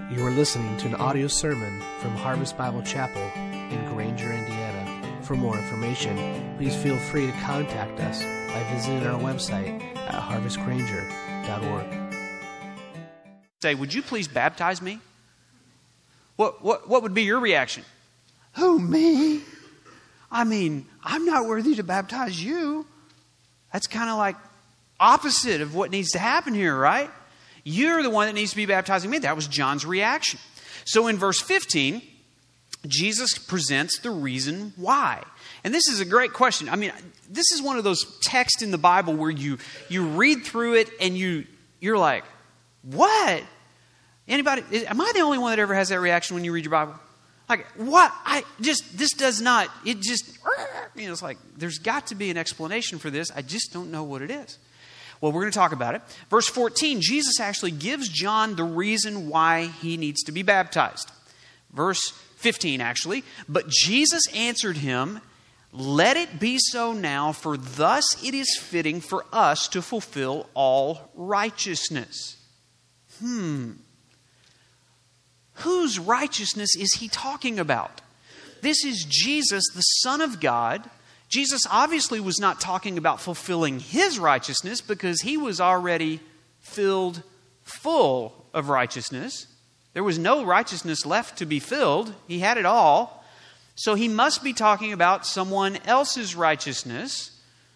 You are listening to an audio sermon from Harvest Bible Chapel in Granger, Indiana. For more information, please feel free to contact us by visiting our website at harvestgranger.org. Say, would you please baptize me? What would be your reaction? Who, me? I mean, I'm not worthy to baptize you. That's kind of like opposite of what needs to happen here, right? You're the one that needs to be baptizing me. That was John's reaction. So in verse 15, Jesus presents the reason why. And this is a great question. I mean, this is one of those texts in the Bible where you read through it and you're like, what? Anybody? Am I the only one that ever has that reaction when you read your Bible? Like, what? This does not, it's like, there's got to be an explanation for this. I just don't know what it is. Well, we're going to talk about it. Verse 14, Jesus actually gives John the reason why he needs to be baptized. Verse 15, actually. But Jesus answered him, "Let it be so now, for thus it is fitting for us to fulfill all righteousness." Whose righteousness is he talking about? This is Jesus, the Son of God. Jesus obviously was not talking about fulfilling his righteousness because he was already filled full of righteousness. There was no righteousness left to be filled. He had it all. So he must be talking about someone else's righteousness.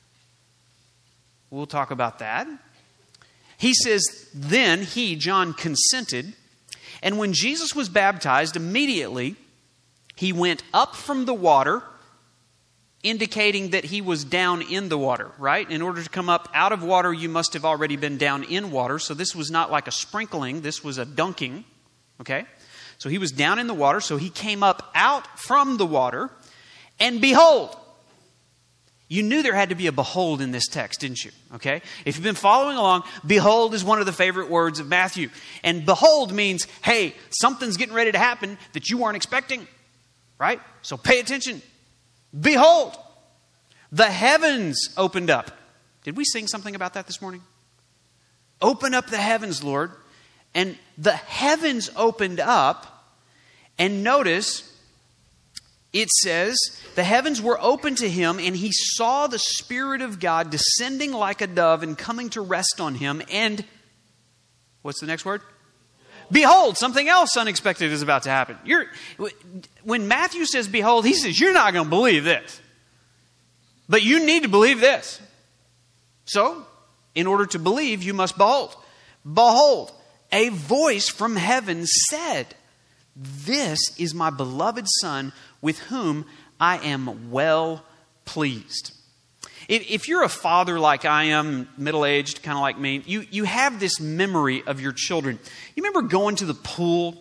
We'll talk about that. He says, then he, John, consented. And when Jesus was baptized, immediately he went up from the water, indicating that he was down in the water, right? In order to come up out of water, you must have already been down in water. So this was not like a sprinkling. This was a dunking, okay? So he was down in the water. So he came up out from the water. And behold, you knew there had to be a behold in this text, didn't you? Okay? If you've been following along, behold is one of the favorite words of Matthew. And behold means, hey, something's getting ready to happen that you weren't expecting, right? So pay attention. Behold, the heavens opened up. Did we sing something about that this morning? Open up the heavens, Lord. And the heavens opened up. And notice, it says, the heavens were open to him, and he saw the Spirit of God descending like a dove and coming to rest on him. And what's the next word? Behold, something else unexpected is about to happen. When Matthew says behold, he says, you're not going to believe this. But you need to believe this. So, in order to believe, you must behold. Behold, a voice from heaven said, "This is my beloved Son, with whom I am well pleased." If you're a father like I am, middle-aged, kind of like me, you have this memory of your children. You remember going to the pool?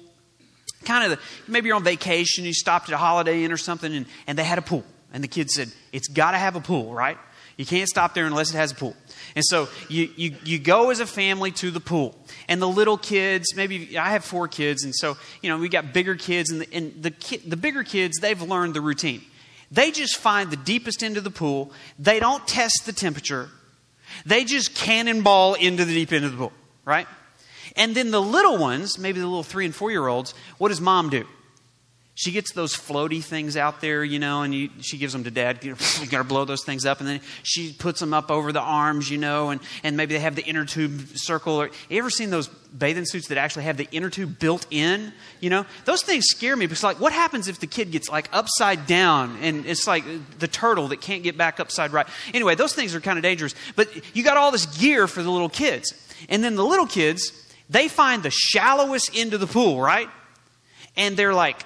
Maybe you're on vacation, you stopped at a Holiday Inn or something, and they had a pool. And the kids said, it's got to have a pool, right? You can't stop there unless it has a pool. And so you go as a family to the pool. And the little kids, maybe I have 4 kids, and so we got bigger kids, and the bigger kids, they've learned the routine. They just find the deepest end of the pool. They don't test the temperature. They just cannonball into the deep end of the pool, right? And then the little ones, maybe the little 3 and 4-year-olds, what does mom do? She gets those floaty things out there, and she gives them to dad. You got to blow those things up. And then she puts them up over the arms, and maybe they have the inner tube circle. You ever seen those bathing suits that actually have the inner tube built in? Those things scare me because, what happens if the kid gets upside down and it's like the turtle that can't get back upside right? Anyway, those things are kind of dangerous. But you got all this gear for the little kids. And then the little kids, they find the shallowest end of the pool, right? And they're like,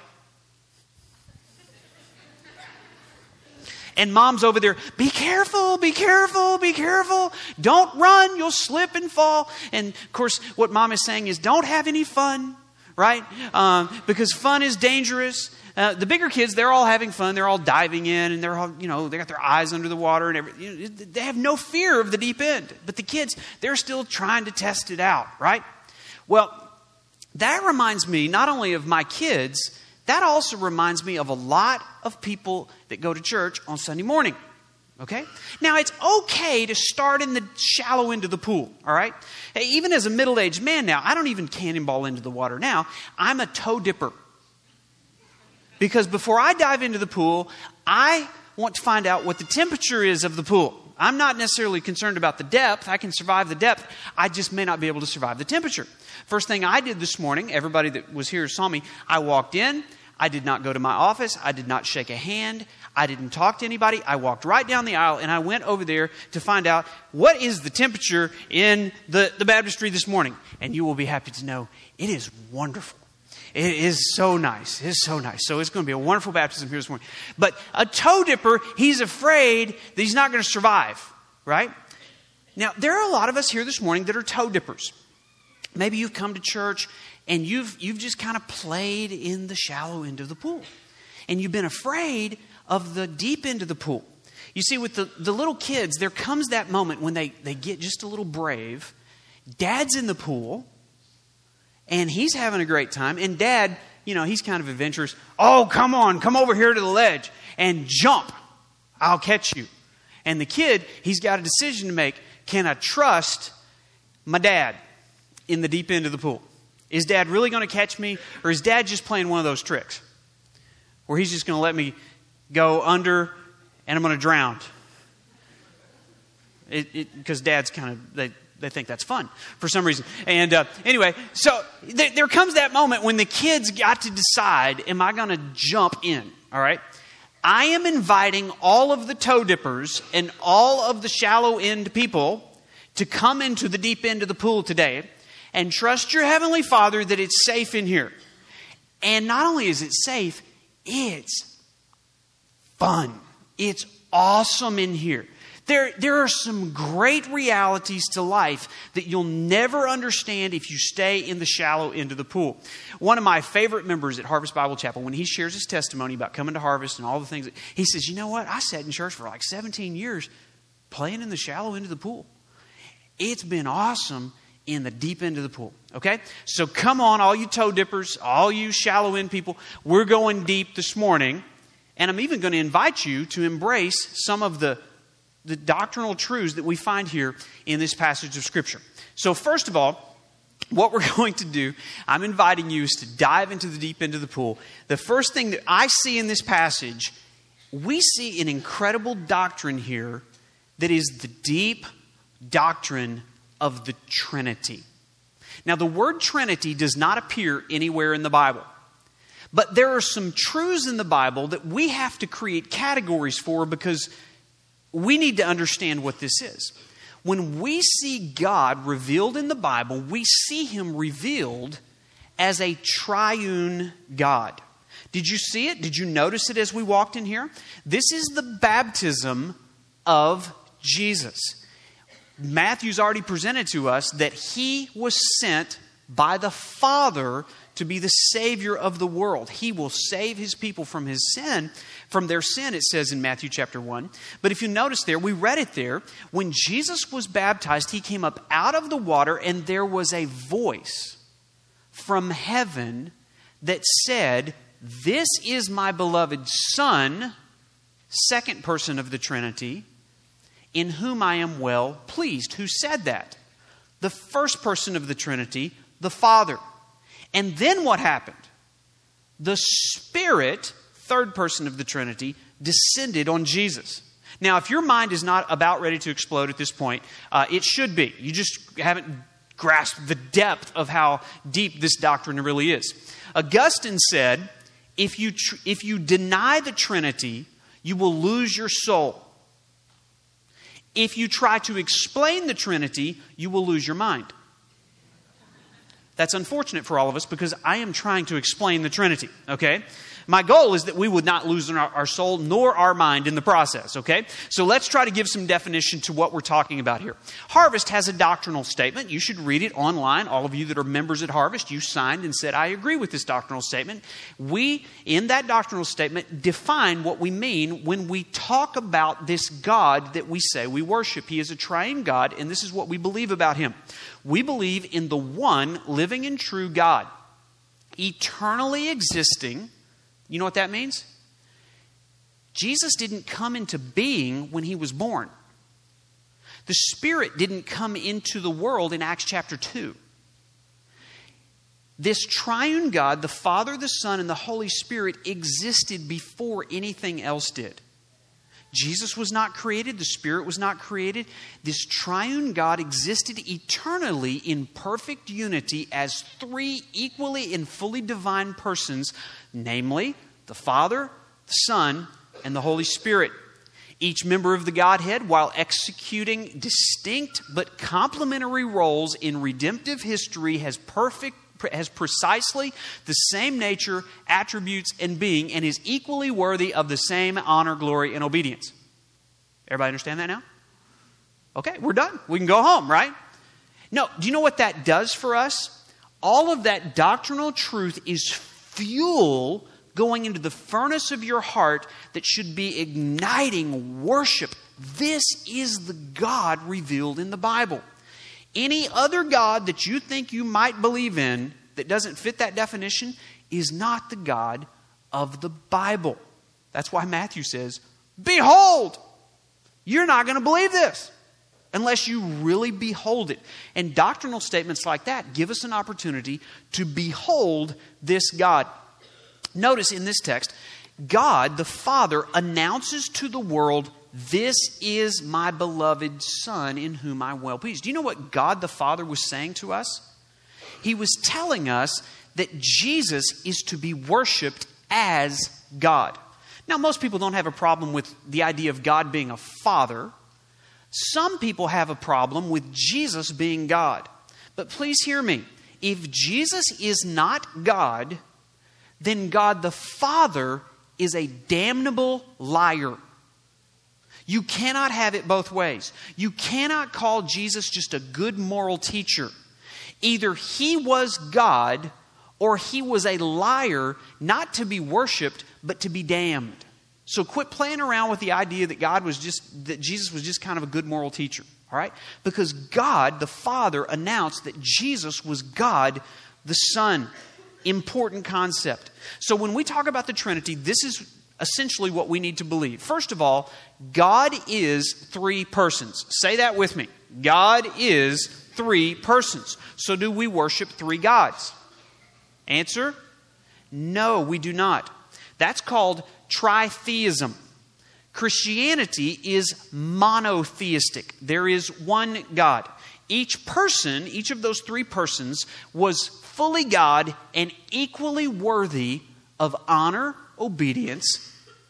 and mom's over there, be careful, be careful, be careful. Don't run, you'll slip and fall. And of course, what mom is saying is don't have any fun, right? Because fun is dangerous. The bigger kids, they're all having fun. They're all diving in, and they're all, they got their eyes under the water and everything. They have no fear of the deep end. But the kids, they're still trying to test it out, right? Well, that reminds me not only of my kids, that also reminds me of a lot of people that go to church on Sunday morning. Okay? Now, it's okay to start in the shallow end of the pool, all right? Even as a middle-aged man now, I don't even cannonball into the water now. I'm a toe dipper. Because before I dive into the pool, I want to find out what the temperature is of the pool. I'm not necessarily concerned about the depth. I can survive the depth. I just may not be able to survive the temperature. First thing I did this morning, everybody that was here saw me, I walked in. I did not go to my office. I did not shake a hand. I didn't talk to anybody. I walked right down the aisle and I went over there to find out what is the temperature in the baptistry this morning. And you will be happy to know it is wonderful. It is so nice. It is so nice. So it's going to be a wonderful baptism here this morning. But a toe dipper, he's afraid that he's not going to survive, right? Now, there are a lot of us here this morning that are toe dippers. Maybe you've come to church and you've just kind of played in the shallow end of the pool. And you've been afraid of the deep end of the pool. You see, with the little kids, there comes that moment when they get just a little brave. Dad's in the pool, and he's having a great time. And Dad, he's kind of adventurous. Oh, come on, come over here to the ledge and jump. I'll catch you. And the kid, he's got a decision to make. Can I trust my dad in the deep end of the pool? Is Dad really going to catch me? Or is Dad just playing one of those tricks where he's just going to let me go under and I'm going to drown? Because Dads kind of, they think that's fun for some reason. And anyway, so there comes that moment when the kids got to decide, am I going to jump in? All right. I am inviting all of the toe dippers and all of the shallow end people to come into the deep end of the pool today and trust your Heavenly Father that it's safe in here. And not only is it safe, it's fun. It's awesome in here. There are some great realities to life that you'll never understand if you stay in the shallow end of the pool. One of my favorite members at Harvest Bible Chapel, when he shares his testimony about coming to Harvest and all the things, he says, you know what? I sat in church for like 17 years playing in the shallow end of the pool. It's been awesome in the deep end of the pool. Okay? So come on, all you toe dippers, all you shallow end people. We're going deep this morning. And I'm even going to invite you to embrace some of the doctrinal truths that we find here in this passage of Scripture. So first of all, what we're going to do, I'm inviting you is to dive into the deep end of the pool. The first thing that I see in this passage, we see an incredible doctrine here that is the deep doctrine of the Trinity. Now, the word Trinity does not appear anywhere in the Bible. But there are some truths in the Bible that we have to create categories for because we need to understand what this is. When we see God revealed in the Bible, we see Him revealed as a triune God. Did you see it? Did you notice it as we walked in here? This is the baptism of Jesus. Matthew's already presented to us that He was sent by the Father to be the Savior of the world. He will save His people from His sin, from their sin, it says in Matthew chapter 1. But if you notice there, we read it there, when Jesus was baptized, He came up out of the water and there was a voice from heaven that said, "This is my beloved Son," second person of the Trinity, "in whom I am well pleased." Who said that? The first person of the Trinity, the Father. And then what happened? The Spirit, third person of the Trinity, descended on Jesus. Now, if your mind is not about ready to explode at this point, it should be. You just haven't grasped the depth of how deep this doctrine really is. Augustine said, if you deny the Trinity, you will lose your soul. If you try to explain the Trinity, you will lose your mind. That's unfortunate for all of us because I am trying to explain the Trinity, okay? My goal is that we would not lose our soul nor our mind in the process, okay? So let's try to give some definition to what we're talking about here. Harvest has a doctrinal statement. You should read it online. All of you that are members at Harvest, you signed and said, I agree with this doctrinal statement. We, in that doctrinal statement, define what we mean when we talk about this God that we say we worship. He is a triune God, and this is what we believe about Him. We believe in the one living and true God, eternally existing. You know what that means? Jesus didn't come into being when he was born. The Spirit didn't come into the world in Acts chapter 2. This triune God, the Father, the Son, and the Holy Spirit existed before anything else did. Jesus was not created. The Spirit was not created. This triune God existed eternally in perfect unity as three equally and fully divine persons, namely the Father, the Son, and the Holy Spirit. Each member of the Godhead, while executing distinct but complementary roles in redemptive history, has precisely the same nature, attributes, and being, and is equally worthy of the same honor, glory, and obedience. Everybody understand that now? Okay, we're done. We can go home, right? No, do you know what that does for us? All of that doctrinal truth is fuel going into the furnace of your heart that should be igniting worship. This is the God revealed in the Bible. Any other God that you think you might believe in that doesn't fit that definition is not the God of the Bible. That's why Matthew says, behold, you're not going to believe this unless you really behold it. And doctrinal statements like that give us an opportunity to behold this God. Notice in this text, God the Father announces to the world, this is my beloved Son in whom I'm well pleased. Do you know what God the Father was saying to us? He was telling us that Jesus is to be worshiped as God. Now, most people don't have a problem with the idea of God being a father. Some people have a problem with Jesus being God. But please hear me. If Jesus is not God, then God the Father is a damnable liar. You cannot have it both ways. You cannot call Jesus just a good moral teacher. Either he was God or he was a liar, not to be worshiped, but to be damned. So quit playing around with the idea that Jesus was just kind of a good moral teacher. All right? Because God the Father announced that Jesus was God the Son. Important concept. So when we talk about the Trinity, this is essentially what we need to believe. First of all, God is three persons. Say that with me. God is three persons. So do we worship three gods? Answer? No, we do not. That's called tritheism. Christianity is monotheistic. There is one God. Each person, each of those three persons, was fully God and equally worthy of honor, obedience,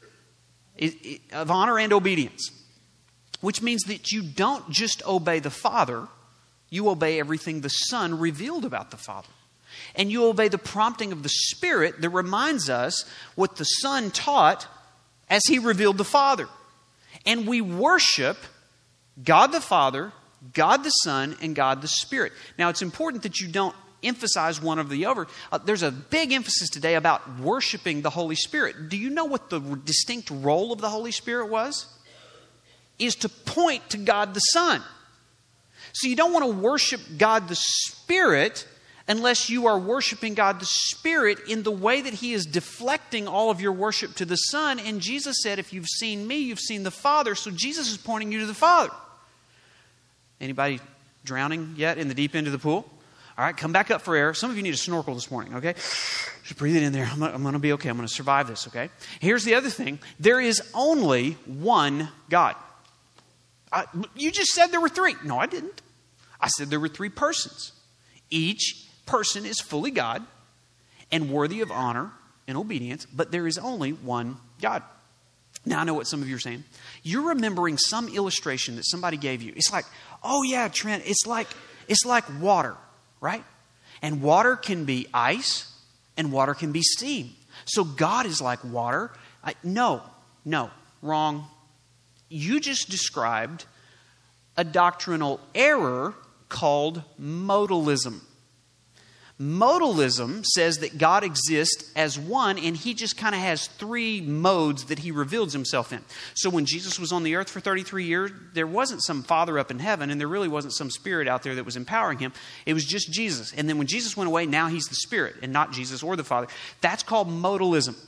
which means that you don't just obey the Father, you obey everything the Son revealed about the Father. And you obey the prompting of the Spirit that reminds us what the Son taught as He revealed the Father. And we worship God the Father, God the Son, and God the Spirit. Now, it's important that you don't emphasize one over the other. There's a big emphasis today about worshiping the Holy Spirit. Do you know what the distinct role of the Holy Spirit was? Is to point to God the Son. So you don't want to worship God the Spirit unless you are worshiping God the Spirit in the way that He is deflecting all of your worship to the Son. And Jesus said, if you've seen me, you've seen the Father. So Jesus is pointing you to the Father. Anybody drowning yet in the deep end of the pool? All right, come back up for air. Some of you need a snorkel this morning, okay? Just breathe it in there. I'm going to be okay. I'm going to survive this, okay? Here's the other thing. There is only one God. You just said there were three. No, I didn't. I said there were three persons. Each person is fully God and worthy of honor and obedience, but there is only one God. Now, I know what some of you are saying. You're remembering some illustration that somebody gave you. It's like, oh yeah, Trent, it's like water, right? And water can be ice and water can be steam. So God is like water. No, wrong. You just described a doctrinal error called modalism. Modalism says that God exists as one and He just kind of has three modes that He reveals Himself in. So when Jesus was on the earth for 33 years, there wasn't some Father up in heaven and there really wasn't some Spirit out there that was empowering Him. It was just Jesus. And then when Jesus went away, now He's the Spirit and not Jesus or the Father. That's called modalism.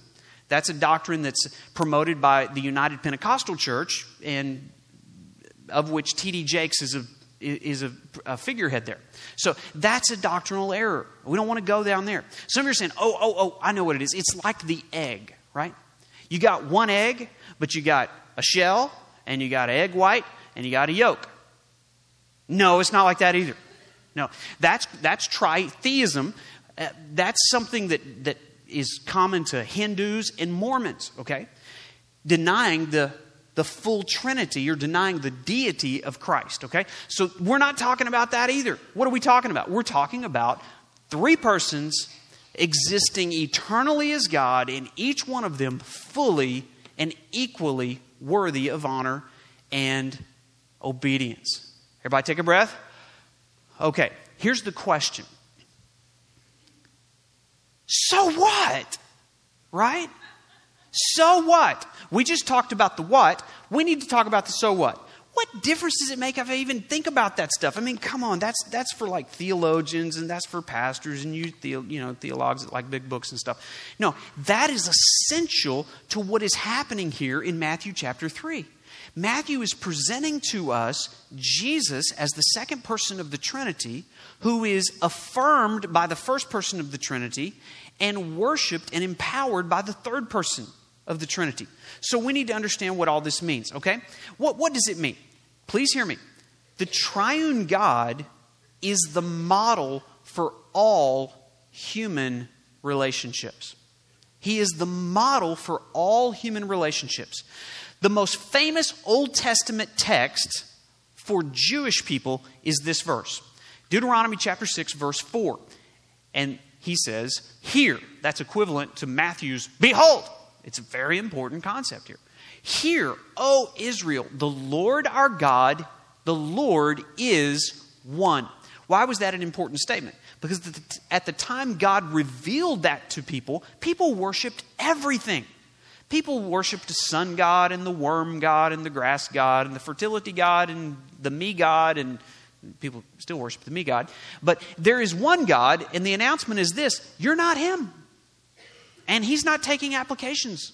That's a doctrine that's promoted by the United Pentecostal Church, and of which T.D. Jakes is a figurehead there. So that's a doctrinal error. We don't want to go down there. Some of you are saying, oh, I know what it is. It's like the egg, right? You got one egg, but you got a shell, and you got an egg white, and you got a yolk. No, it's not like that either. No, that's tritheism. That's something that is common to Hindus and Mormons, okay? Denying the full Trinity, or denying the deity of Christ, okay? So we're not talking about that either. What are we talking about? We're talking about three persons existing eternally as God, and each one of them fully and equally worthy of honor and obedience. Everybody take a breath? Okay, here's the question. So what? Right? So what? We just talked about the what. We need to talk about the so what. What difference does it make if I even think about that stuff? I mean, come on, that's for like theologians, and that's for pastors and theologues that like big books and stuff. No, that is essential to what is happening here in Matthew chapter 3. Matthew is presenting to us Jesus as the second person of the Trinity, who is affirmed by the first person of the Trinity and worshiped and empowered by the third person of the Trinity. So we need to understand what all this means, okay? What does it mean? Please hear me. The triune God is the model for all human relationships. He is the model for all human relationships. The most famous Old Testament text for Jewish people is this verse. Deuteronomy chapter 6, verse 4. And he says, hear. That's equivalent to Matthew's, behold. It's a very important concept here. Hear, O Israel, the Lord our God, the Lord is one. Why was that an important statement? Because at the time God revealed that to people, people worshipped everything. People worshipped the sun god and the worm god and the grass god and the fertility god and the me god, and people still worship the me god. But there is one God, and the announcement is this: you're not him. And he's not taking applications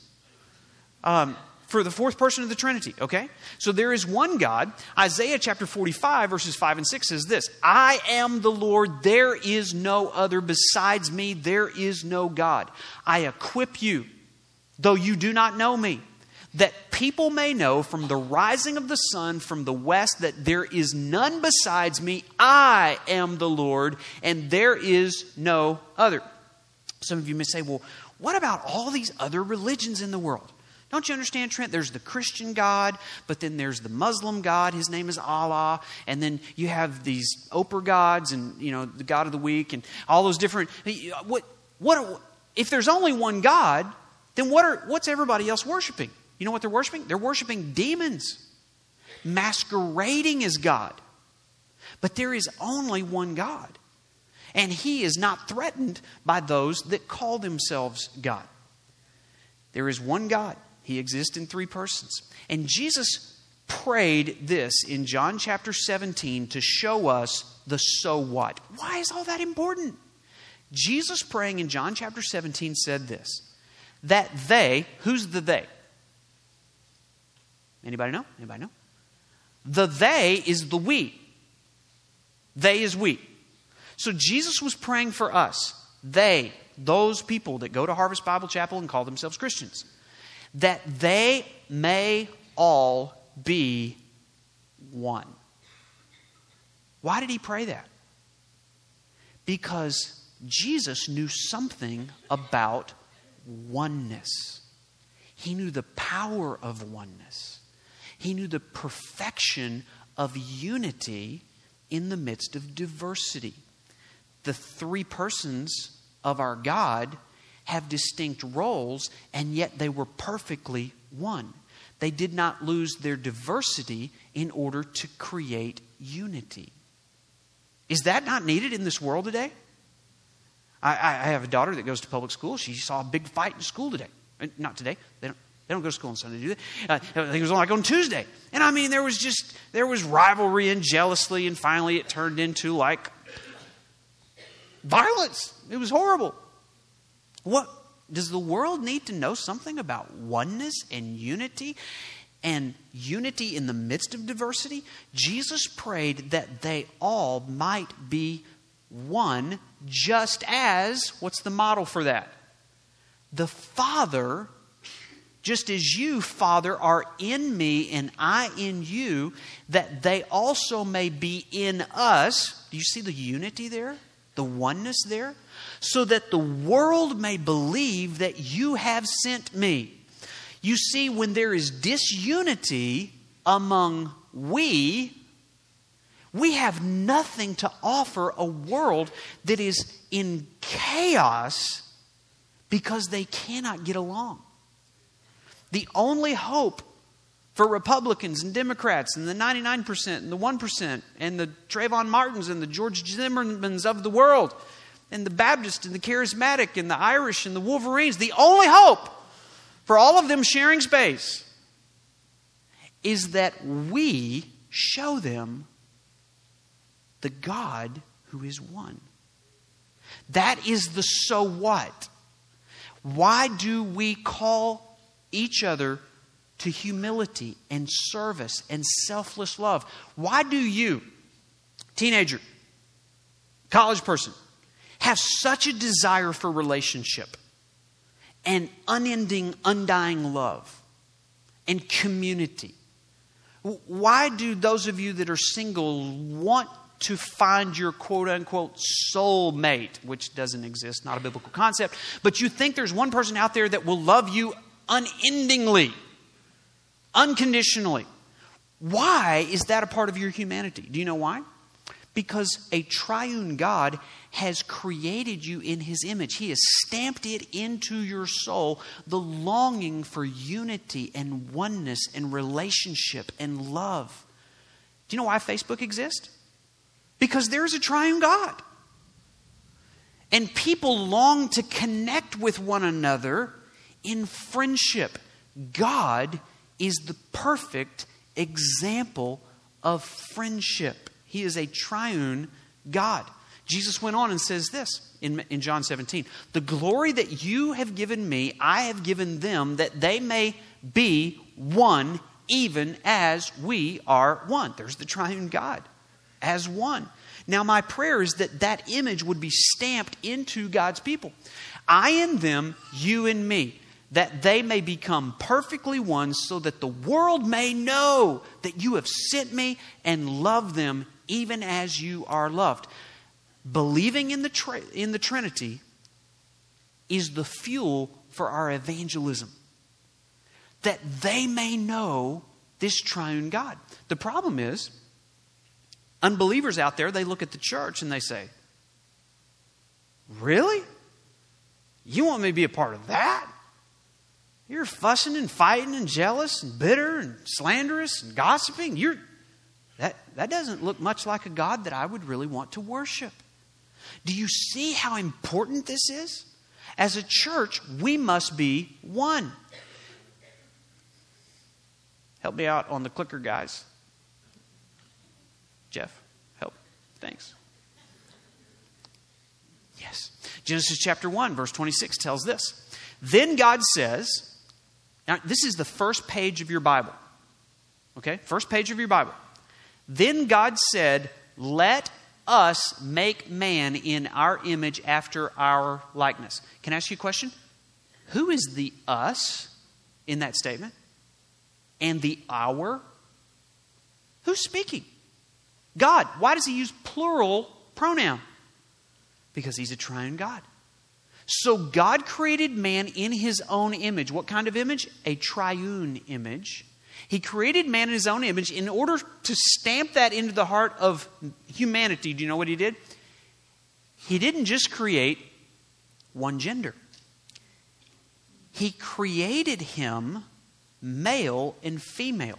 for the fourth person of the Trinity, okay? So there is one God. Isaiah chapter 45, verses 5 and 6 says this: I am the Lord, there is no other besides me, there is no God. I equip you, though you do not know me, that people may know from the rising of the sun from the west that there is none besides me. I am the Lord, and there is no other. Some of you may say, well, what about all these other religions in the world? Don't you understand, Trent? There's the Christian God, but then there's the Muslim God. His name is Allah. And then you have these Oprah gods and, the God of the week and all those different... If there's only one God, then what's everybody else worshiping? You know what they're worshiping? They're worshiping demons, masquerading as God. But there is only one God. And he is not threatened by those that call themselves God. There is one God. He exists in three persons. And Jesus prayed this in John chapter 17 to show us the so what. Why is all that important? Jesus praying in John chapter 17 said this: that they, who's the they? Anybody know? Anybody know? The they is the we. They is we. So Jesus was praying for us. They, those people that go to Harvest Bible Chapel and call themselves Christians, that they may all be one. Why did he pray that? Because Jesus knew something about oneness. He knew the power of oneness. He knew the perfection of unity in the midst of diversity. The three persons of our God have distinct roles, and yet they were perfectly one. They did not lose their diversity in order to create unity. Is that not needed in this world today? I have a daughter that goes to public school. She saw a big fight in school today. Not today. They don't go to school on Sunday, do they? I think it was like on Tuesday. And I mean, there was rivalry and jealousy, and finally it turned into like violence. It was horrible. Does the world need to know something about oneness and unity in the midst of diversity? Jesus prayed that they all might be one, just as, what's the model for that? The Father, just as you, Father, are in me and I in you, that they also may be in us. Do you see the unity there? The oneness there? So that the world may believe that you have sent me. You see, when there is disunity among we have nothing to offer a world that is in chaos because they cannot get along. The only hope for Republicans and Democrats and the 99% and the 1% and the Trayvon Martins and the George Zimmermans of the world and the Baptist and the Charismatic and the Irish and the Wolverines, the only hope for all of them sharing space is that we show them the God who is one. That is the so what. Why do we call each other to humility and service and selfless love? Why do you, teenager, college person, have such a desire for relationship and unending, undying love and community? Why do those of you that are single want to find your quote-unquote soul mate, which doesn't exist, not a biblical concept, but you think there's one person out there that will love you unendingly, unconditionally? Why is that a part of your humanity? Do you know why? Because a triune God has created you in His image. He has stamped it into your soul, the longing for unity and oneness and relationship and love. Do you know why Facebook exists? Because there's a triune God. And people long to connect with one another in friendship. God is the perfect example of friendship. He is a triune God. Jesus went on and says this in John 17. The glory that you have given me, I have given them, that they may be one, even as we are one. There's the triune God as one. Now my prayer is that that image would be stamped into God's people. I in them, you in me, that they may become perfectly one, so that the world may know that you have sent me and love them even as you are loved. Believing in the Trinity is the fuel for our evangelism. That they may know this triune God. The problem is, unbelievers out there, they look at the church and they say, really? You want me to be a part of that? You're fussing and fighting and jealous and bitter and slanderous and gossiping. That doesn't look much like a God that I would really want to worship. Do you see how important this is? As a church, we must be one. Help me out on the clicker, guys. Jeff, help. Thanks. Yes. Genesis chapter 1, verse 26 tells this. Then God says, now this is the first page of your Bible. Okay? First page of your Bible. Then God said, let us make man in our image after our likeness. Can I ask you a question? Who is the us in that statement? And the our? Who's speaking? God. Why does He use plural pronoun? Because He's a triune God. So God created man in His own image. What kind of image? A triune image. He created man in His own image in order to stamp that into the heart of humanity. Do you know what He did? He didn't just create one gender. He created him male and female,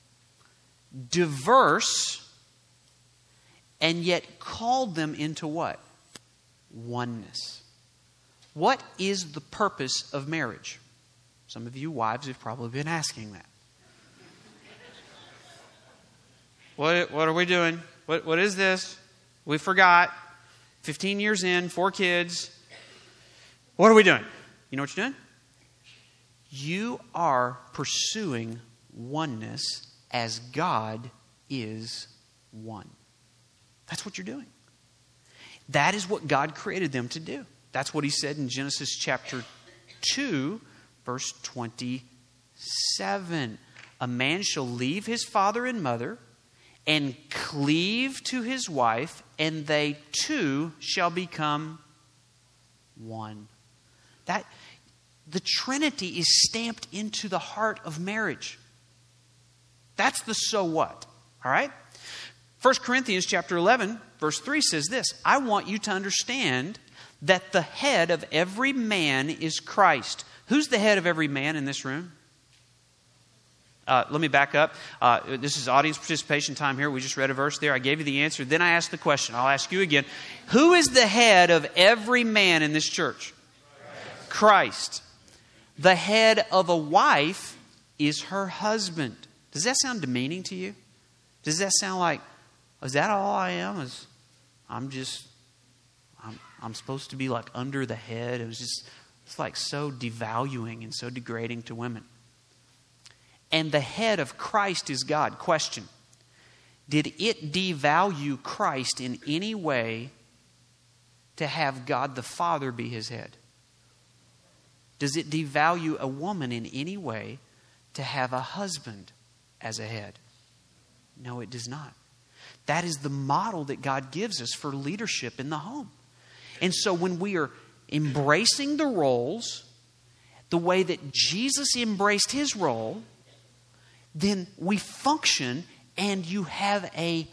diverse, and yet called them into what? Oneness. What is the purpose of marriage? Some of you wives have probably been asking that. What are we doing? What is this? We forgot. 15 years in, 4 kids. What are we doing? You know what you're doing? You are pursuing oneness as God is one. That's what you're doing. That is what God created them to do. That's what he said in Genesis chapter 2, verse 27. A man shall leave his father and mother and cleave to his wife, and they two shall become one. The Trinity is stamped into the heart of marriage. That's the so what. All right? 1 Corinthians chapter 11, verse 3 says this. I want you to understand that the head of every man is Christ. Who's the head of every man in this room? Let me back up. This is audience participation time here. We just read a verse there. I gave you the answer. Then I asked the question. I'll ask you again. Who is the head of every man in this church? Christ. The head of a wife is her husband. Does that sound demeaning to you? Does that sound like, is that all I am? I'm supposed to be like under the head? It's like so devaluing and so degrading to women. And the head of Christ is God. Question. Did it devalue Christ in any way to have God the Father be his head? Does it devalue a woman in any way to have a husband as a head? No, it does not. That is the model that God gives us for leadership in the home. And so when we are embracing the roles the way that Jesus embraced his role, then we function and you have a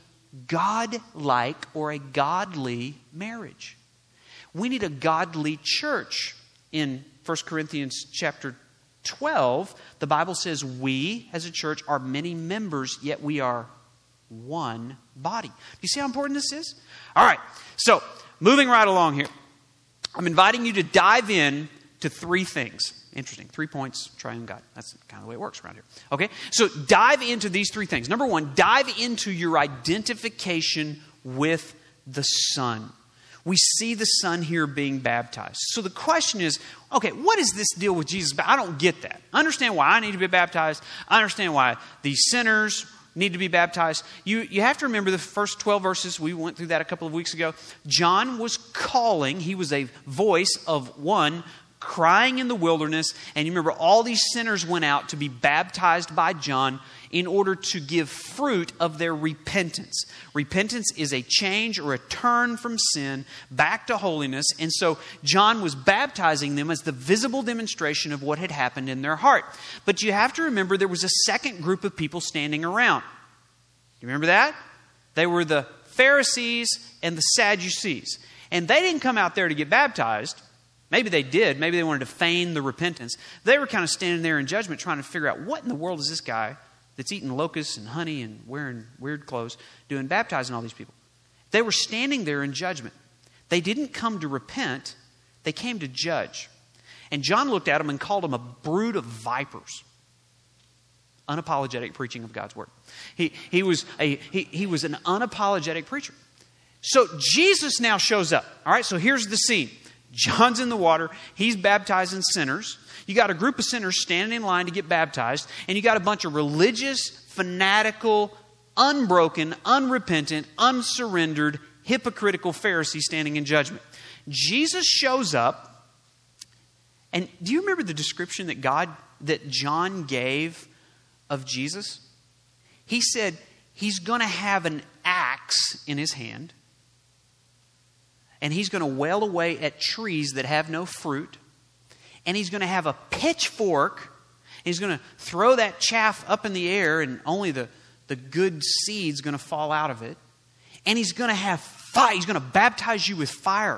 God-like or a godly marriage. We need a godly church. In 1 Corinthians chapter 12, the Bible says we as a church are many members, yet we are one body. Do you see how important this is? All right, so moving right along here. I'm inviting you to dive in to three things. Interesting. 3 points, triune God. That's kind of the way it works around here. Okay? So dive into these three things. Number one, dive into your identification with the Son. We see the Son here being baptized. So the question is, okay, what is this deal with Jesus? I don't get that. I understand why I need to be baptized. I understand why these sinners need to be baptized. You have to remember the first 12 verses. We went through that a couple of weeks ago. John was calling. He was a voice of one crying in the wilderness. And you remember all these sinners went out to be baptized by John in order to give fruit of their repentance. Repentance is a change or a turn from sin back to holiness. And so John was baptizing them as the visible demonstration of what had happened in their heart. But you have to remember there was a second group of people standing around. You remember that? They were the Pharisees and the Sadducees. And they didn't come out there to get baptized. Maybe they did. Maybe they wanted to feign the repentance. They were kind of standing there in judgment trying to figure out what in the world is this guy that's eating locusts and honey and wearing weird clothes doing, baptizing all these people. They were standing there in judgment. They didn't come to repent. They came to judge. And John looked at them and called them a brood of vipers. Unapologetic preaching of God's word. He was an unapologetic preacher. So Jesus now shows up. All right, so here's the scene. John's in the water. He's baptizing sinners. You got a group of sinners standing in line to get baptized. And you got a bunch of religious, fanatical, unbroken, unrepentant, unsurrendered, hypocritical Pharisees standing in judgment. Jesus shows up. And do you remember the description that John gave of Jesus? He said he's going to have an axe in his hand. And he's going to wail away at trees that have no fruit. And he's going to have a pitchfork. He's going to throw that chaff up in the air, and only the good seed's going to fall out of it. And he's going to have fire. He's going to baptize you with fire.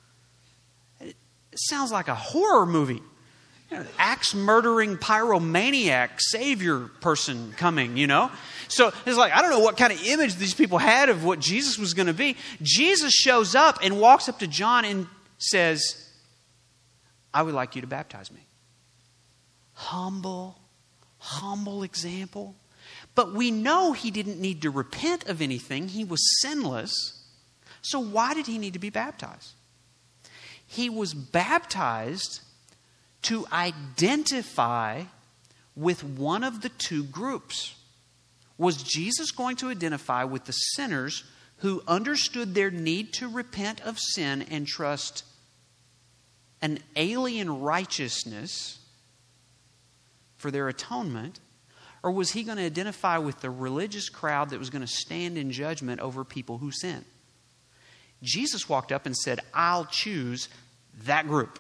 It sounds like a horror movie. Axe-murdering pyromaniac savior person coming, So it's like, I don't know what kind of image these people had of what Jesus was going to be. Jesus shows up and walks up to John and says, I would like you to baptize me. Humble example. But we know he didn't need to repent of anything. He was sinless. So why did he need to be baptized? He was baptized to identify with one of the two groups. Was Jesus going to identify with the sinners who understood their need to repent of sin and trust an alien righteousness for their atonement? Or was he going to identify with the religious crowd that was going to stand in judgment over people who sin? Jesus walked up and said, I'll choose that group.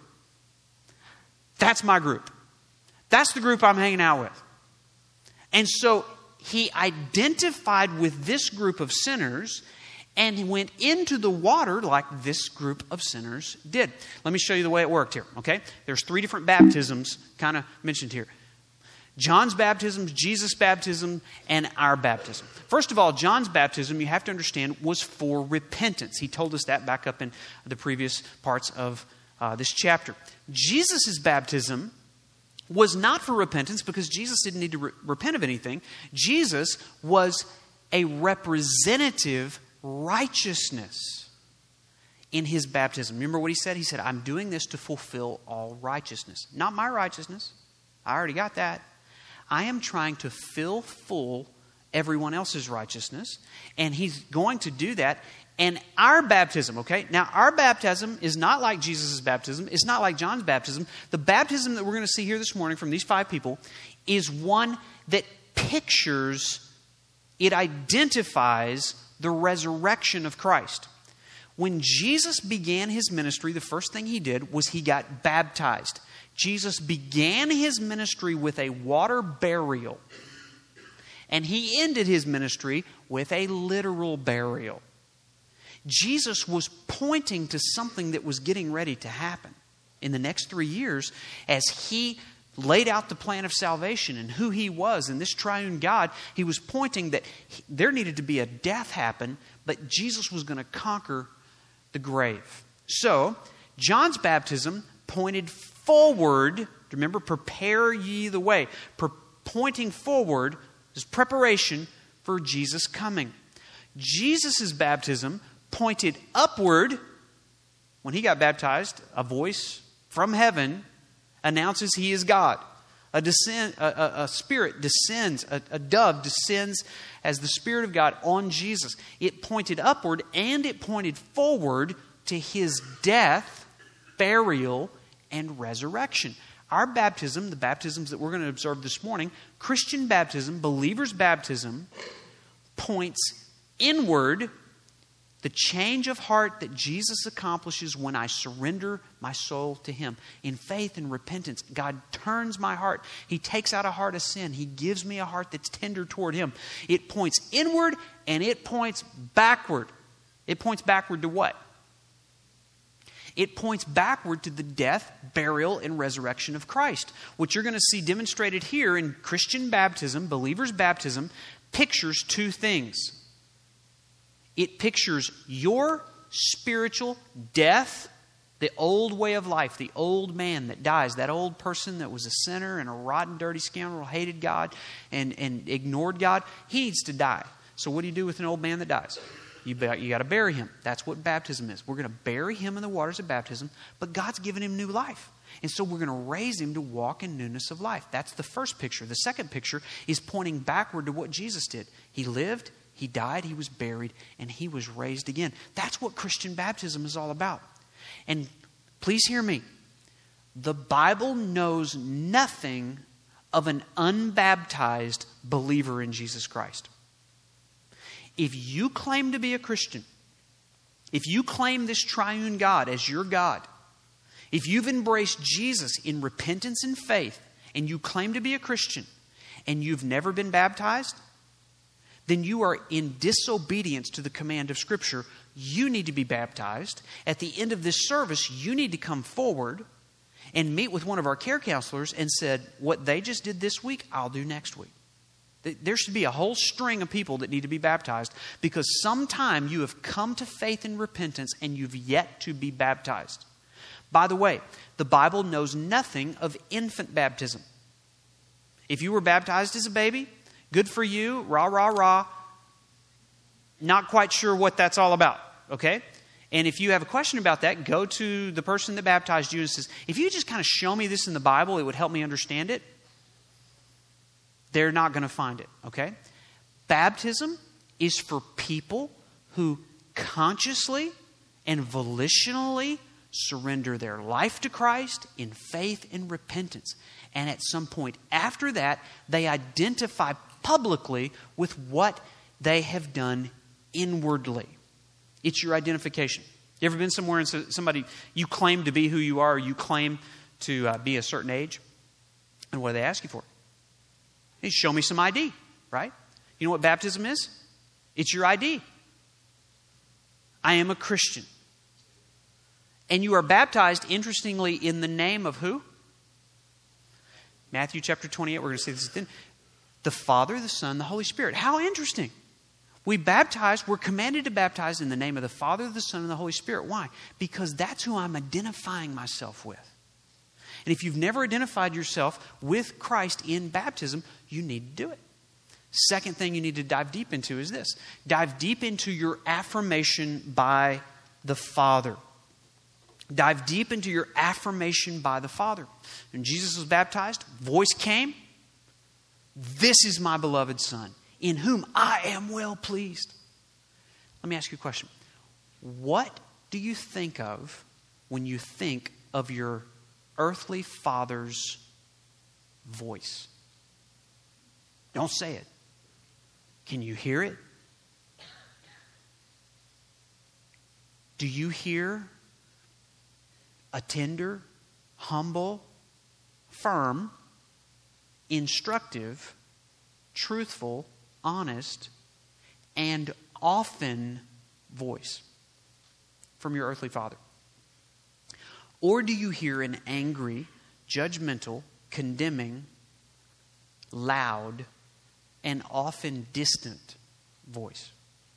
That's my group. That's the group I'm hanging out with. And so he identified with this group of sinners and he went into the water like this group of sinners did. Let me show you the way it worked here, okay? There's 3 different baptisms kind of mentioned here. John's baptism, Jesus' baptism, and our baptism. First of all, John's baptism, you have to understand, was for repentance. He told us that back up in the previous parts of this chapter. Jesus' baptism was not for repentance because Jesus didn't need to repent of anything. Jesus was a representative righteousness in his baptism. Remember what he said? He said, I'm doing this to fulfill all righteousness. Not my righteousness. I already got that. I am trying to fill full everyone else's righteousness. And he's going to do that. And our baptism, okay? Now, our baptism is not like Jesus' baptism. It's not like John's baptism. The baptism that we're going to see here this morning from these 5 people is one that pictures, it identifies the resurrection of Christ. When Jesus began his ministry, the first thing he did was he got baptized. Jesus began his ministry with a water burial. And he ended his ministry with a literal burial. Jesus was pointing to something that was getting ready to happen in the next 3 years as he laid out the plan of salvation and who he was and this triune God. He was pointing that there needed to be a death happen, but Jesus was going to conquer the grave. So, John's baptism pointed forward. Remember, prepare ye the way. Pointing forward is preparation for Jesus' coming. Jesus' baptism pointed upward. When he got baptized, a voice from heaven announces he is God. A spirit descends, a dove descends as the Spirit of God on Jesus. It pointed upward and it pointed forward to his death, burial, and resurrection. Our baptism, the baptisms that we're going to observe this morning, Christian baptism, believer's baptism, points inward. The change of heart that Jesus accomplishes when I surrender my soul to him. In faith and repentance, God turns my heart. He takes out a heart of sin. He gives me a heart that's tender toward him. It points inward and it points backward. It points backward to what? It points backward to the death, burial, and resurrection of Christ. What you're going to see demonstrated here in Christian baptism, believer's baptism, pictures 2 things. It pictures your spiritual death, the old way of life, the old man that dies, that old person that was a sinner and a rotten, dirty scoundrel, hated God and ignored God. He needs to die. So what do you do with an old man that dies? You got to bury him. That's what baptism is. We're going to bury him in the waters of baptism, but God's given him new life. And so we're going to raise him to walk in newness of life. That's the first picture. The second picture is pointing backward to what Jesus did. He lived, he died, he was buried, and he was raised again. That's what Christian baptism is all about. And please hear me. The Bible knows nothing of an unbaptized believer in Jesus Christ. If you claim to be a Christian, if you claim this triune God as your God, if you've embraced Jesus in repentance and faith, and you claim to be a Christian, and you've never been baptized, then you are in disobedience to the command of Scripture. You need to be baptized. At the end of this service, you need to come forward and meet with one of our care counselors and said, what they just did this week, I'll do next week. There should be a whole string of people that need to be baptized because sometime you have come to faith and repentance and you've yet to be baptized. By the way, the Bible knows nothing of infant baptism. If you were baptized as a baby, good for you, rah, rah, rah. Not quite sure what that's all about, okay? And if you have a question about that, go to the person that baptized you and says, if you just kind of show me this in the Bible, it would help me understand it. They're not going to find it, okay? Baptism is for people who consciously and volitionally surrender their life to Christ in faith and repentance. And at some point after that, they identify publicly with what they have done inwardly. It's your identification. You ever been somewhere and somebody, you claim to be who you are, or you claim to be a certain age? And what do they ask you for? Hey, show me some ID, right? You know what baptism is? It's your ID. I am a Christian. And you are baptized, interestingly, in the name of who? Matthew chapter 28, we're going to see this then. The Father, the Son, the Holy Spirit. How interesting. We're commanded to baptize in the name of the Father, the Son, and the Holy Spirit. Why? Because that's who I'm identifying myself with. And if you've never identified yourself with Christ in baptism, you need to do it. Second thing you need to dive deep into is this. Dive deep into your affirmation by the Father. Dive deep into your affirmation by the Father. When Jesus was baptized, voice came. This is my beloved Son, in whom I am well pleased. Let me ask you a question. What do you think of when you think of your earthly father's voice? Don't say it. Can you hear it? Do you hear a tender, humble, firm, instructive, truthful, honest, and often voice from your earthly father? Or do you hear an angry, judgmental, condemning, loud, and often distant voice?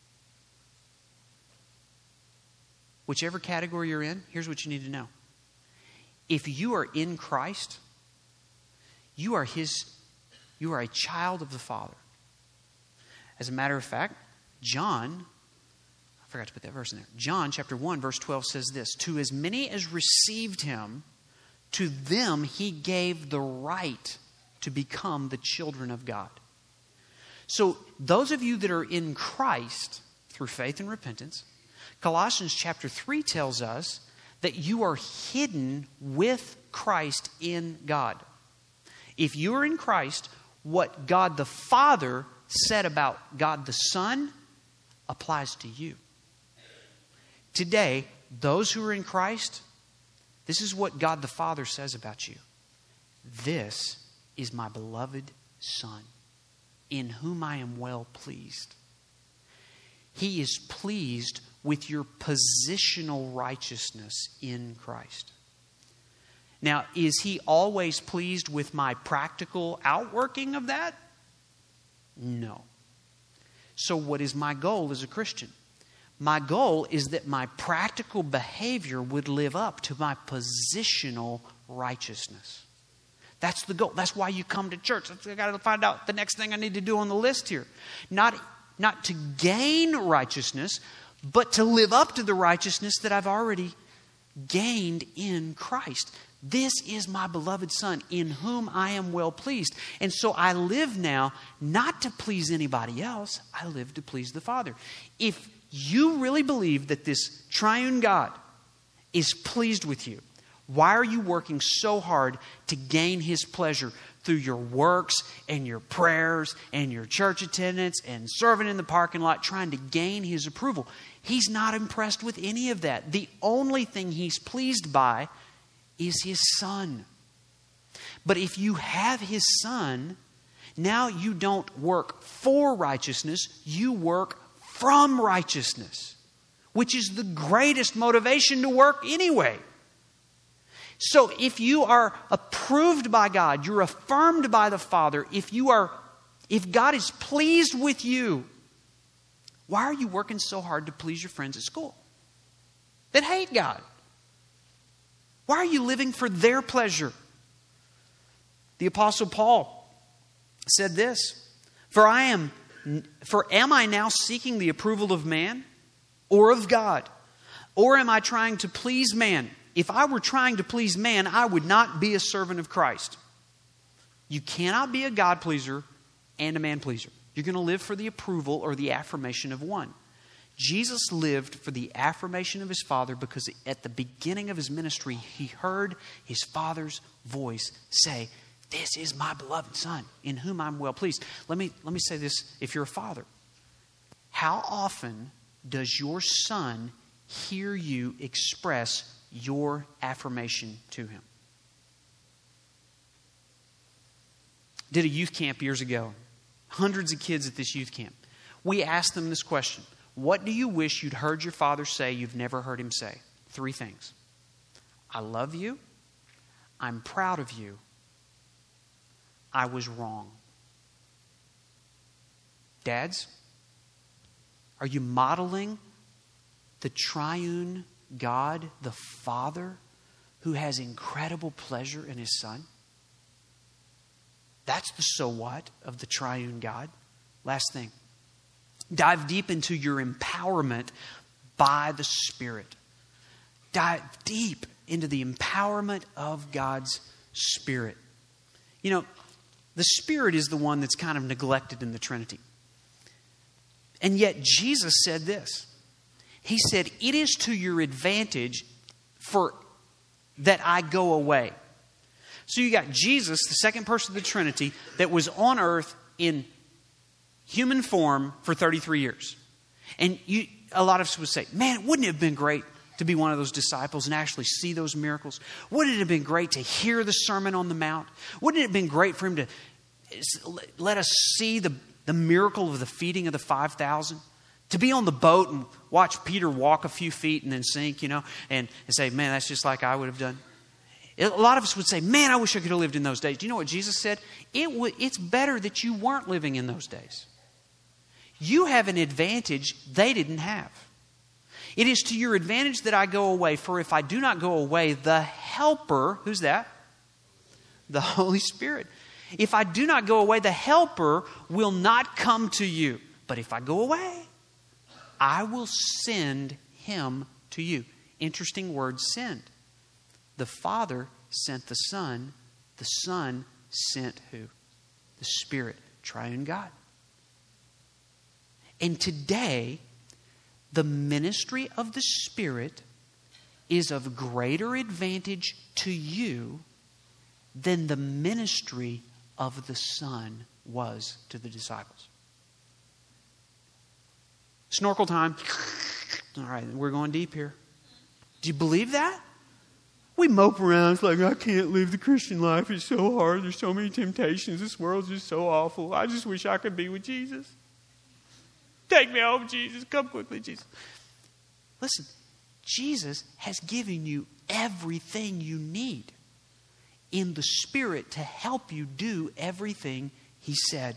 Whichever category you're in, here's what you need to know. If you are in Christ, you are a child of the Father. As a matter of fact, John, I forgot to put that verse in there. John chapter 1 verse 12 says this, to as many as received him, to them he gave the right to become the children of God. So those of you that are in Christ through faith and repentance, Colossians chapter 3 tells us that you are hidden with Christ in God. If you are in Christ, what God the Father said about God the Son applies to you. Today, those who are in Christ, this is what God the Father says about you. This is my beloved Son, in whom I am well pleased. He is pleased with your positional righteousness in Christ. Now, is he always pleased with my practical outworking of that? No. So what is my goal as a Christian? My goal is that my practical behavior would live up to my positional righteousness. That's the goal. That's why you come to church. I got to find out the next thing I need to do on the list here. Not to gain righteousness, but to live up to the righteousness that I've already gained in Christ. This is my beloved Son, in whom I am well pleased. And so I live now not to please anybody else. I live to please the Father. If you really believe that this triune God is pleased with you, why are you working so hard to gain His pleasure through your works and your prayers and your church attendance and serving in the parking lot, trying to gain His approval? He's not impressed with any of that. The only thing He's pleased by is His Son. But if you have His Son, now you don't work for righteousness, you work from righteousness, which is the greatest motivation to work anyway. So if you are approved by God, you're affirmed by the Father, if God is pleased with you, why are you working so hard to please your friends at school that hate God? Why are you living for their pleasure? The Apostle Paul said this, For am I now seeking the approval of man or of God? Or am I trying to please man? If I were trying to please man, I would not be a servant of Christ. You cannot be a God pleaser and a man pleaser. You're going to live for the approval or the affirmation of one. Jesus lived for the affirmation of his Father because at the beginning of his ministry, he heard his Father's voice say, "This is my beloved Son, in whom I'm well pleased." Let me say this, if you're a father. How often does your son hear you express your affirmation to him? Did a youth camp years ago. Hundreds of kids at this youth camp. We asked them this question. What do you wish you'd heard your father say you've never heard him say? 3 things. I love you. I'm proud of you. I was wrong. Dads, are you modeling the triune God, the Father, who has incredible pleasure in his Son? That's the so what of the triune God. Last thing. Dive deep into your empowerment by the Spirit. Dive deep into the empowerment of God's Spirit. You know, the Spirit is the one that's kind of neglected in the Trinity. And yet Jesus said this. He said, "It is to your advantage for that I go away." So you got Jesus, the second person of the Trinity, that was on earth in human form for 33 years. And a lot of us would say, man, wouldn't it have been great to be one of those disciples and actually see those miracles? Wouldn't it have been great to hear the Sermon on the Mount? Wouldn't it have been great for him to let us see the miracle of the feeding of the 5,000? To be on the boat and watch Peter walk a few feet and then sink, and say, man, that's just like I would have done. A lot of us would say, man, I wish I could have lived in those days. Do you know what Jesus said? It's better that you weren't living in those days. You have an advantage they didn't have. It is to your advantage that I go away, for if I do not go away, the Helper, who's that? The Holy Spirit. If I do not go away, the Helper will not come to you. But if I go away, I will send him to you. Interesting word, send. The Father sent the Son. The Son sent who? The Spirit, triune God. And today, the ministry of the Spirit is of greater advantage to you than the ministry of the Son was to the disciples. Snorkel time. All right, we're going deep here. Do you believe that? We mope around. It's like, I can't live the Christian life. It's so hard. There's so many temptations. This world's just so awful. I just wish I could be with Jesus. Take me home, Jesus. Come quickly, Jesus. Listen, Jesus has given you everything you need in the Spirit to help you do everything He said.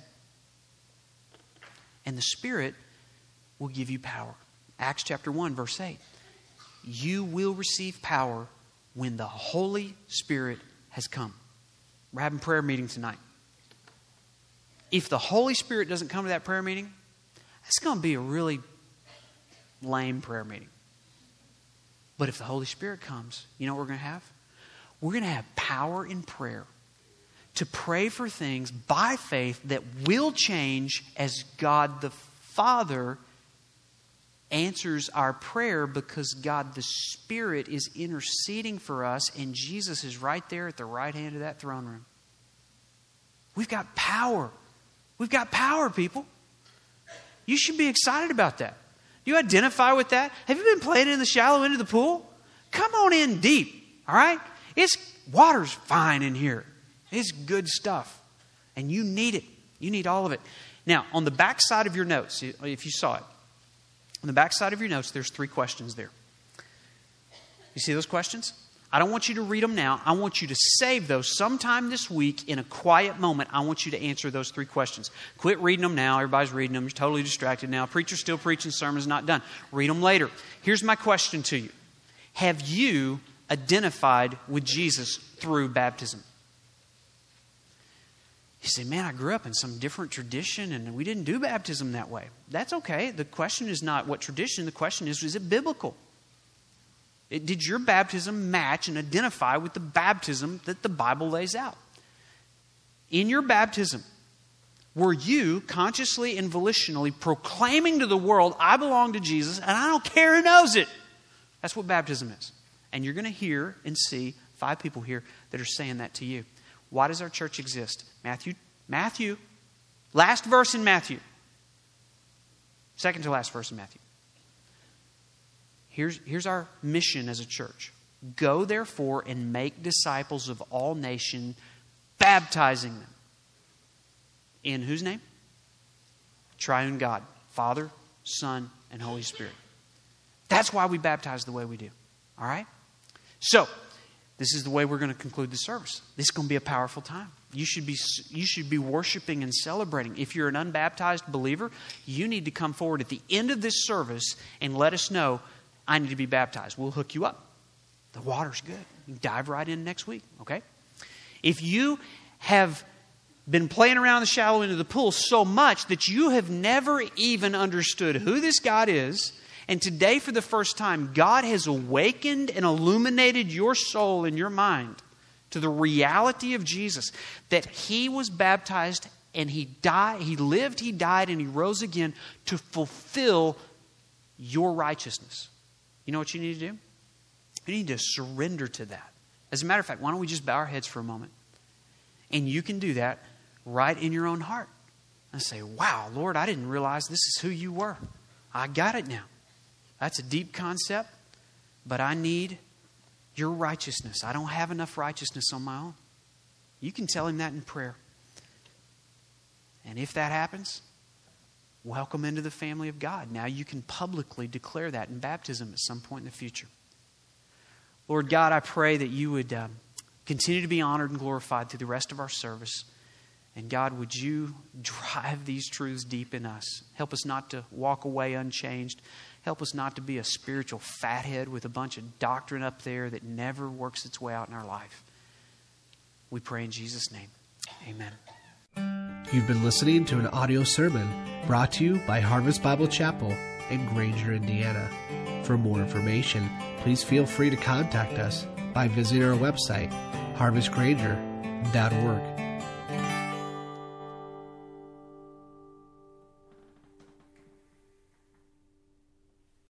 And the Spirit will give you power. Acts chapter 1, verse 8. You will receive power when the Holy Spirit has come. We're having prayer meeting tonight. If the Holy Spirit doesn't come to that prayer meeting, it's going to be a really lame prayer meeting. But if the Holy Spirit comes, you know what we're going to have? We're going to have power in prayer to pray for things by faith that will change as God the Father answers our prayer, because God the Spirit is interceding for us and Jesus is right there at the right hand of that throne room. We've got power. We've got power, people. You should be excited about that. Do you identify with that? Have you been playing in the shallow end of the pool? Come on in deep, all right? Water's fine in here. It's good stuff. And you need it. You need all of it. Now, on the back side of your notes, if you saw it, on the back side of your notes, there's 3 questions there. You see those questions? I don't want you to read them now. I want you to save those sometime this week in a quiet moment. I want you to answer those 3 questions. Quit reading them now. Everybody's reading them. You're totally distracted now. Preacher's still preaching. Sermon's not done. Read them later. Here's my question to you. Have you identified with Jesus through baptism? You say, man, I grew up in some different tradition and we didn't do baptism that way. That's okay. The question is not what tradition. The question is it biblical? Did your baptism match and identify with the baptism that the Bible lays out? In your baptism, were you consciously and volitionally proclaiming to the world, I belong to Jesus and I don't care who knows it? That's what baptism is. And you're going to hear and see 5 people here that are saying that to you. Why does our church exist? Matthew. Last verse in Matthew. Second to last verse in Matthew. Here's our mission as a church. Go therefore and make disciples of all nations, baptizing them. In whose name? Triune God. Father, Son, and Holy Spirit. That's why we baptize the way we do. All right? So, this is the way we're going to conclude the service. This is going to be a powerful time. You should be worshiping and celebrating. If you're an unbaptized believer, you need to come forward at the end of this service and let us know, I need to be baptized. We'll hook you up. The water's good. You can dive right in next week, okay? If you have been playing around the shallow end of the pool so much that you have never even understood who this God is, and today for the first time, God has awakened and illuminated your soul and your mind to the reality of Jesus, that He was baptized and He died, He lived, He died, and He rose again to fulfill your righteousness. You know what you need to do? You need to surrender to that. As a matter of fact, why don't we just bow our heads for a moment? And you can do that right in your own heart. And say, wow, Lord, I didn't realize this is who you were. I got it now. That's a deep concept, but I need your righteousness. I don't have enough righteousness on my own. You can tell Him that in prayer. And if that happens, welcome into the family of God. Now you can publicly declare that in baptism at some point in the future. Lord God, I pray that you would continue to be honored and glorified through the rest of our service. And God, would you drive these truths deep in us? Help us not to walk away unchanged. Help us not to be a spiritual fathead with a bunch of doctrine up there that never works its way out in our life. We pray in Jesus' name. Amen. You've been listening to an audio sermon brought to you by Harvest Bible Chapel in Granger, Indiana. For more information, please feel free to contact us by visiting our website, harvestgranger.org.